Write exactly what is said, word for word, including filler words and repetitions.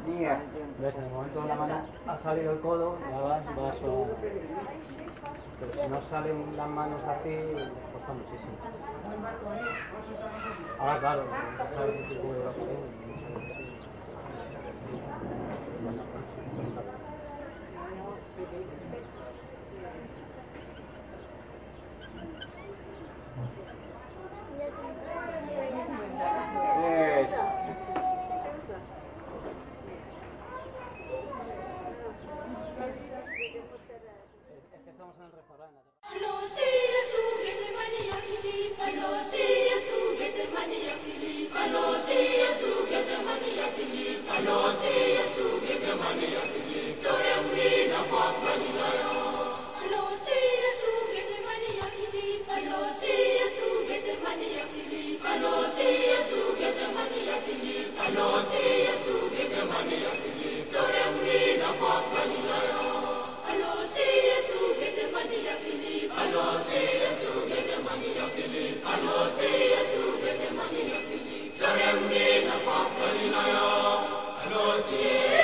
¿Ves? En el momento de la mano ha salido el codo, ya vas, vas o... Pero si no salen las manos así, cuesta muchísimo. Ahora claro, no sabes qué tipo de brazo tiene, no sabes si... Es que estamos en el restaurante. Toremni na papalina yo, alo si